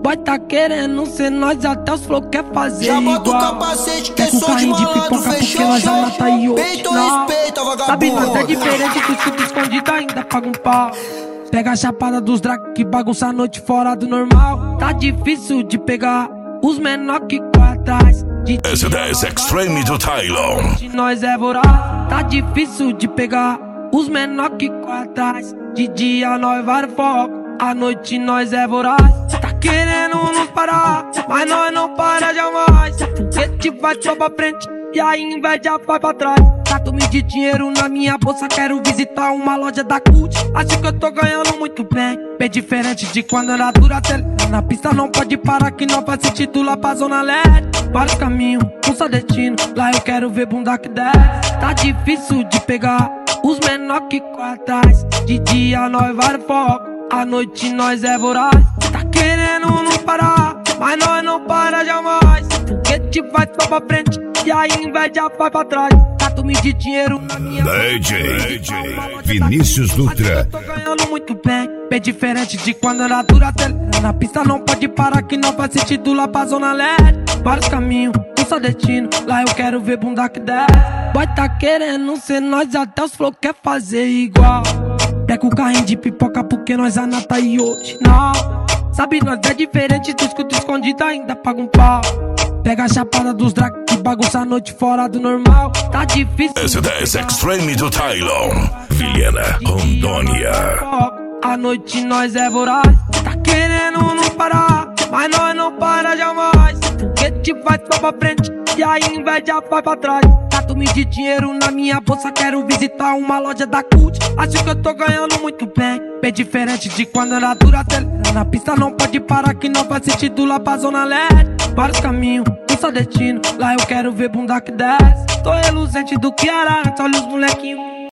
Boy tá querendo ser nós, até os flow quer fazer já igual. bota o capacete que é com som de carrinho de malandro, pipoca porque fechou, nós já show. mata e outro. Peito respeita, Sabe, nós é vagabundo. diferente dos que escondido ainda paga um pau. Pega a chapada dos drag que bagunça a noite fora do normal. Tá difícil de pegar os menor que corre atrás. S10 Extreme do Tylon. De nós é voraz. Tá difícil de pegar os menor que corre atrás. De dia nós vai foco, à noite nós é voraz. Tá querendo nos parar, mas nós não para jamais. Foguete vai só pra frente e a inveja vai pra trás. Cato-me de dinheiro na minha bolsa, quero visitar uma loja da Cult. Acho que eu tô ganhando muito bem, bem diferente de quando era Duratel. Na pista não pode parar que não vai se titular pra Zona Leste. Vários caminhos, um só destino, lá eu quero ver bunda que desce. Tá difícil de pegar os menor que corre atrás. De dia nós vai foco, à noite nós é voraz. Tá querendo nos parar, mas nós não para jamais. Foguete vai só pra frente e a inveja vai pra trás. Cato-me de dinheiro na minha DJ Vinícius Dutra. tô ganhando muito bem, bem diferente de quando era Duratel. Na pista não pode parar que não faz sentido lá pra Zona Leste. Vários caminhos, um só destino, lá eu quero ver bunda que desce. Boy tá querendo ser nós, até os flow quer fazer igual. Pega o carrinho de pipoca porque nós anata e hoje não. Sabe, nós é diferente dos que escondido ainda paga um pau. Pega a chapada dos drag que bagunça a noite fora do normal. Tá difícil. S10 Extreme do Tylon. Vilhena, Rondônia. À noite nós é voraz. Tá querendo nos parar, mas nós não para jamais. Foguete vai só pra frente e a inveja vai pra trás. Cato-me de dinheiro na minha bolsa, quero visitar uma loja da Cult. Acho que eu tô ganhando muito bem, bem diferente de quando era Duratel. Na pista não pode parar que não faz sentido lá pra Zona Leste. Vários caminhos, um só destino, lá eu quero ver bunda que desce. Tô reluzente do que era antes, olha os molequinhos